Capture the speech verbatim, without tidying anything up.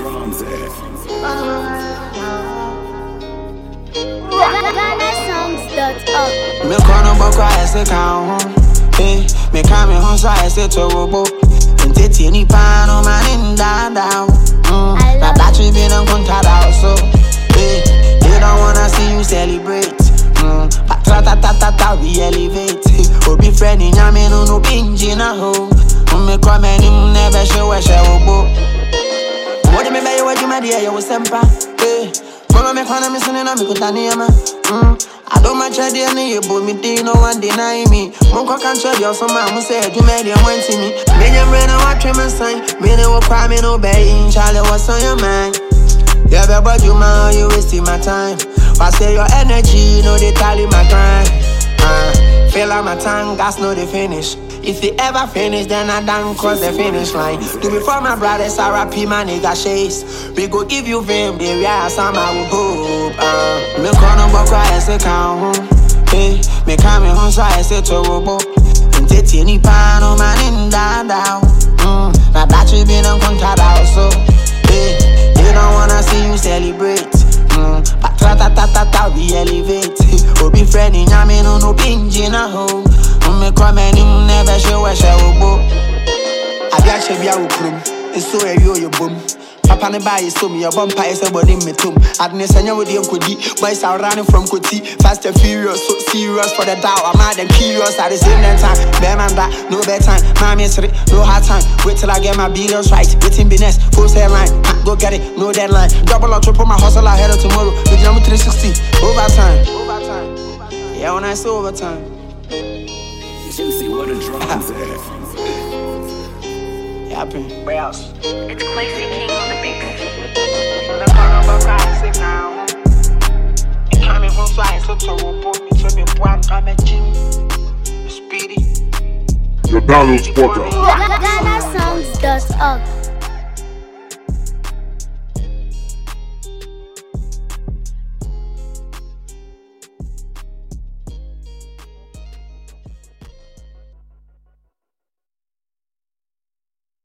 drums at? Ghana songs dot org. Me kono bokwa ese kan ho. Eh, me ka me ho so ese to robo. Nteti ni pa no man in down. Mm, na battery been on contact also. Eh, they don't wanna see you celebrate. Mm, but ta ta ta ta ta we elevate. Obi friend in yame no no pinji na ho. Me come and never show a show bo. What do me buy you what you my dear you sempa. Eh, follow me when I'm missing and I'm kutaniama. Mm, I don't match a dear you but me day no one deny me. Monko can't show you some man who said you made him went to me. Me and brain I watch him and sign. Me no crime me no bay. Charlie what's on your mind? Yeah, but you man you wasting my time. I say your energy no they tally my grind. Uh, feel like my tongue gas no they finish. If they ever finish, then I done cross the finish line. Do before my brothers, R I P my nigga chase. We go give you fame, baby, yeah, some I will hope. Uh, me kono bokwa ese kan ho. Hey, me come home so I say to robo. Nteti ni pa no man in down. Mm, na battery been on contact also. Hey, they don't wanna see you celebrate. Mm, but ta ta ta ta ta we elevate. Obi friend in yame no no pinji na ho. Me come and never show a show bo. I be a chevia with plum. It's so a yo boom. Papa ne buy so me your bumper is a body me tum. Adne sanya with the kodi. Boys are running from Koti. Fast and furious, so serious for the doubt. I'm mad and curious at the same time. Bear man that, no bedtime. Mommy is no hard time. Wait till I get my billions right. Waiting business, full sale line. Go get it, no deadline. Double or triple my hustle ahead of tomorrow. With number three sixty. Overtime. Overtime. Yeah, when I say overtime. Juicy, what a drums at? Happen. Where else? It's Quasi King on the beat. The corner of a car, sit now. You coming from flying, so to report me to me, one come at you. Speedy. Your download spotter.